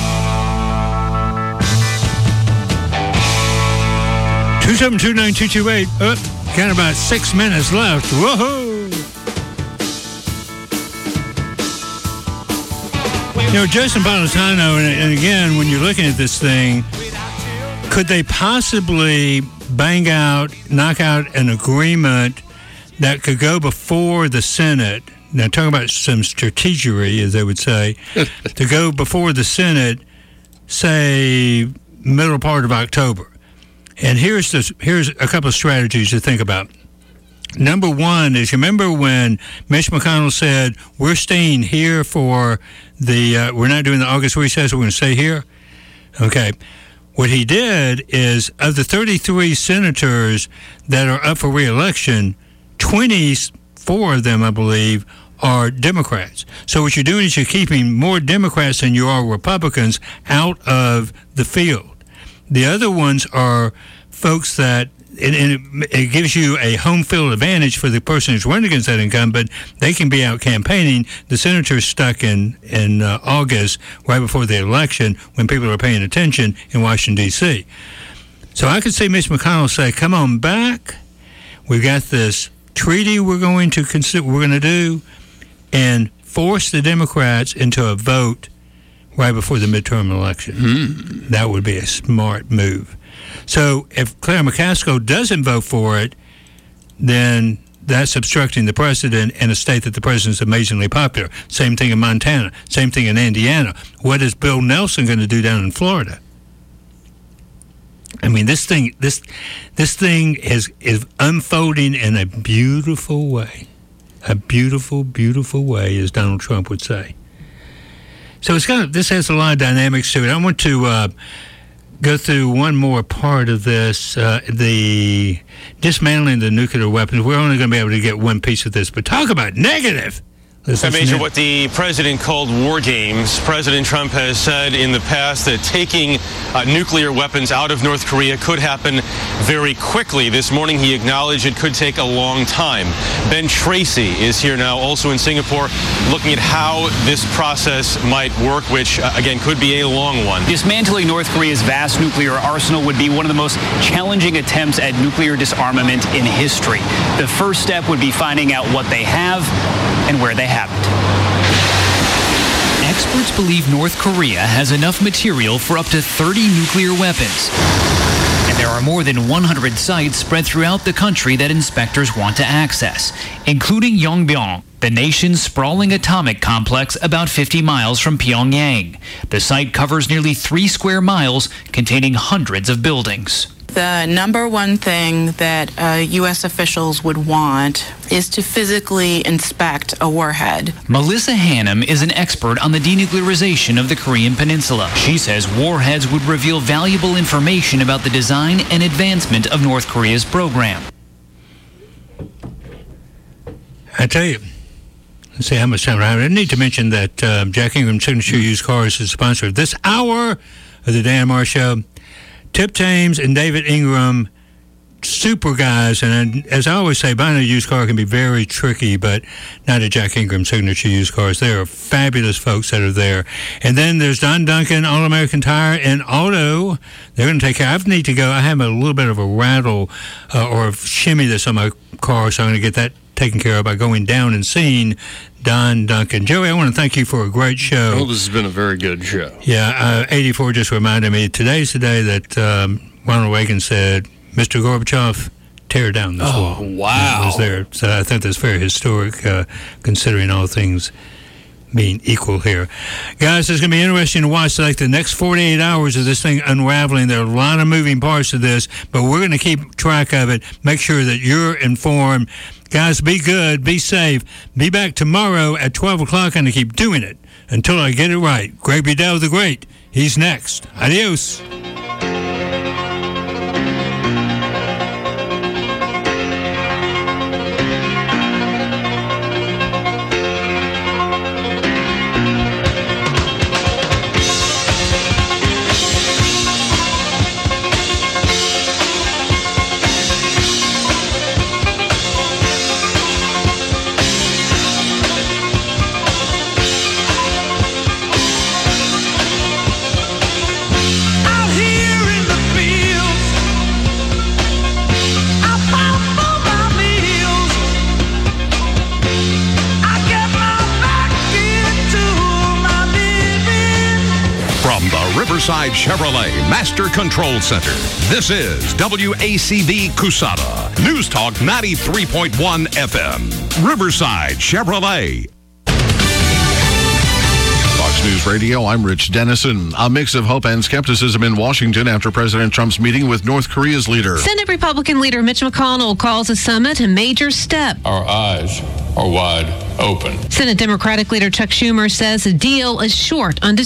two seven two, nine two two eight. Oh, got about six minutes left. Whoa! You know, Jason Napolitano, and, and again, when you're looking at this thing, could they possibly bang out, knock out an agreement that could go before the Senate? Now, talking about some strategery, as they would say, to go before the Senate, say, middle part of October. And here's this, here's a couple of strategies to think about. Number one is, you remember when Mitch McConnell said, we're staying here for the, uh, we're not doing the August recess, we're going to stay here? Okay. What he did is, of the thirty-three senators that are up for re-election, twenty-four of them, I believe, are Democrats. So what you're doing is you're keeping more Democrats than you are Republicans out of the field. The other ones are folks that, and, and it, it gives you a home field advantage for the person who's running against that incumbent. They can be out campaigning. The senator's stuck in, in uh, August, right before the election, when people are paying attention in Washington, D C So I could see Mitch McConnell say, come on back. We've got this treaty we're going to consider, we're going to do, and force the Democrats into a vote right before the midterm election. Mm. That would be a smart move. So if Claire McCaskill doesn't vote for it, then that's obstructing the president in a state that the president's amazingly popular. Same thing in Montana. Same thing in Indiana. What is Bill Nelson going to do down in Florida? I mean, this thing, this, this thing is is unfolding in a beautiful way. A beautiful, beautiful way, as Donald Trump would say. So it's kind of, this has a lot of dynamics to it. I want to uh, go through one more part of this, uh, the dismantling the nuclear weapons. We're only going to be able to get one piece of this, but talk about negative. That Major, what the president called war games. President Trump has said in the past that taking uh, nuclear weapons out of North Korea could happen very quickly. This morning he acknowledged it could take a long time. Ben Tracy is here now, also in Singapore, looking at how this process might work, which uh, again could be a long one. Dismantling North Korea's vast nuclear arsenal would be one of the most challenging attempts at nuclear disarmament in history. The first step would be finding out what they have and where they haven't. Experts believe North Korea has enough material for up to thirty nuclear weapons. And there are more than one hundred sites spread throughout the country that inspectors want to access, including Yongbyon, the nation's sprawling atomic complex about fifty miles from Pyongyang. The site covers nearly three square miles, containing hundreds of buildings. The number one thing that uh, U S officials would want is to physically inspect a warhead. Melissa Hannum is an expert on the denuclearization of the Korean Peninsula. She says warheads would reveal valuable information about the design and advancement of North Korea's program. I tell you, let's see how much time I have. I need to mention that uh, Jack Ingram Signature Used Cars is the sponsor of this hour of the Dan Marr Show. Tip Thames and David Ingram, super guys. And as I always say, buying a used car can be very tricky, but not at Jack Ingram Signature Used Cars. They are fabulous folks that are there. And then there's Don Duncan, All American Tire and Auto. They're going to take care. I need to go. I have a little bit of a rattle uh, or a shimmy that's on my car, so I'm going to get that taken care of by going down and seeing Don Duncan. Joey, I want to thank you for a great show. Well, this has been a very good show. Yeah, uh, eighty-four just reminded me, today's the day that um, Ronald Reagan said, Mister Gorbachev, tear down this oh, wall. Wow. It was there. So I think that's very historic, uh, considering all things being equal here. Guys, it's going to be interesting to watch like the next forty-eight hours of this thing unraveling. There are a lot of moving parts to this, but we're going to keep track of it, make sure that you're informed. Guys, be good, be safe. Be back tomorrow at twelve o'clock, and I keep doing it until I get it right. Greg Budell the Great, he's next. Adios. Riverside Chevrolet Master Control Center. This is W A C V Cusada. News Talk ninety-three point one F M. Riverside Chevrolet. Fox News Radio, I'm Rich Dennison. A mix of hope and skepticism in Washington after President Trump's meeting with North Korea's leader. Senate Republican leader Mitch McConnell calls the summit a major step. Our eyes are wide open. Senate Democratic leader Chuck Schumer says the deal is short on